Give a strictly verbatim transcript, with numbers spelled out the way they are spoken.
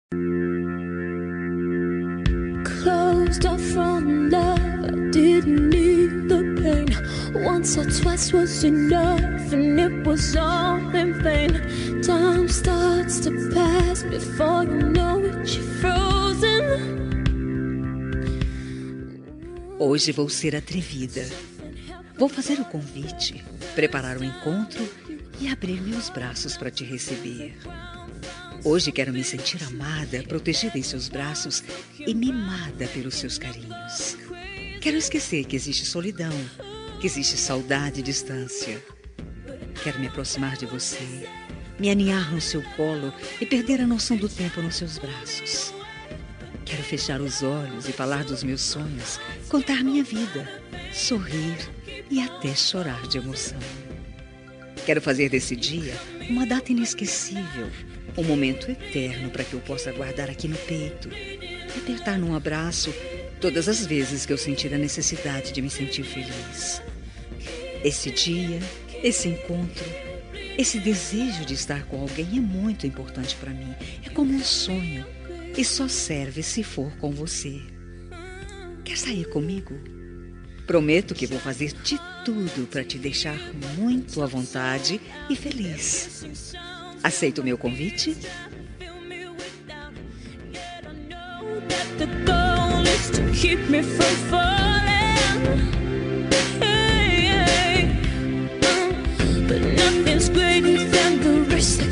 Closed off from love, I didn't need the pain. Once or twice was enough, and it was all in vain. Time starts to pass before you know it, you're frozen. Hoje vou ser atrevida. Vou fazer o convite, preparar o encontro e abrir meus braços para te receber. Hoje quero me sentir amada, protegida em seus braços e mimada pelos seus carinhos. Quero esquecer que existe solidão, que existe saudade e distância. Quero me aproximar de você, me aninhar no seu colo e perder a noção do tempo nos seus braços. Quero fechar os olhos e falar dos meus sonhos, contar minha vida, sorrir e até chorar de emoção. Quero fazer desse dia uma data inesquecível, um momento eterno para que eu possa guardar aqui no peito e apertar num abraço todas as vezes que eu sentir a necessidade de me sentir feliz. Esse dia, esse encontro, esse desejo de estar com alguém é muito importante para mim. É como um sonho e só serve se for com você. Quer sair comigo? Prometo que vou fazer de tudo para te deixar muito à vontade e feliz. Aceita o meu convite? The goal is to keep me from falling. Hey, hey. Uh, but nothing's greater than the risk